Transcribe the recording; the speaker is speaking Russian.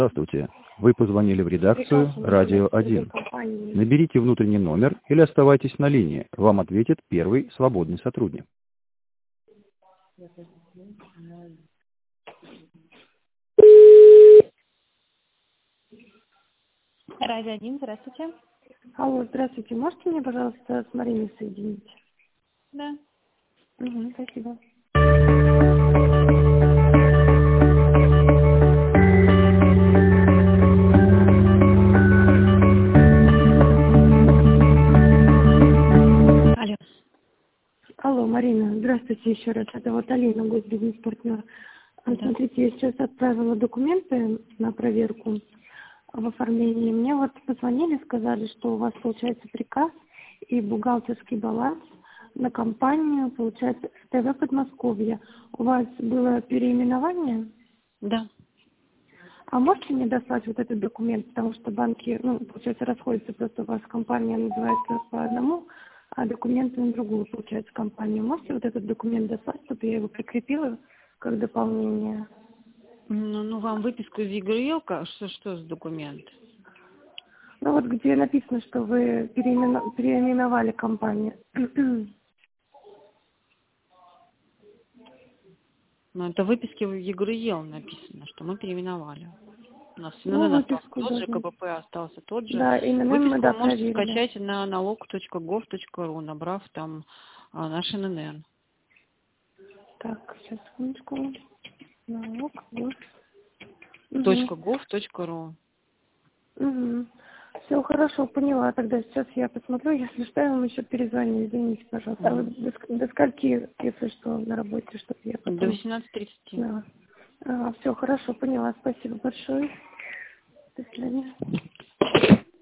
Здравствуйте. Вы позвонили в редакцию «Радио 1». Наберите внутренний номер или оставайтесь на линии. Вам ответит первый свободный сотрудник. Радио 1, здравствуйте. Алло, здравствуйте. Можете мне, пожалуйста, с Мариной соединить? Да. Угу, спасибо. Алло. Алло, Марина, здравствуйте еще раз. Это вот Алина, госбизнес-партнер. Да. Смотрите, я сейчас отправила документы на проверку в оформлении. Мне вот позвонили, сказали, что у вас получается приказ и бухгалтерский баланс на компанию, получается, ТВ Подмосковье. У вас было переименование? Да. А можете мне достать вот этот документ, потому что банки, получается, расходятся, просто у вас компания называется по одному, а документы на другую, получается, компанию. Можете вот этот документ достать, чтобы я его прикрепила как дополнение? Ну вам выписку из ЕГРЮ, что за документ? Ну вот где написано, что вы переименовали компанию. Ну это выписки в ЕГРЮ написано, что мы переименовали. У нас Ну, ИНН остался выписку тот же, должны. КПП остался тот же. Да, ИНН мы, Выписку да, вы можете проверили. скачать на налог.gov.ru, набрав там наш ИНН. Так, сейчас, секундочку. Налог, гос. .gov.ru. Угу. Все хорошо, поняла. Тогда сейчас я посмотрю, если что, я вам еще перезвоню. Извините, пожалуйста. А вы до скольки, если что, на работе, чтобы я потом... До 18:30. Да. Все хорошо, поняла. Спасибо большое. До свидания.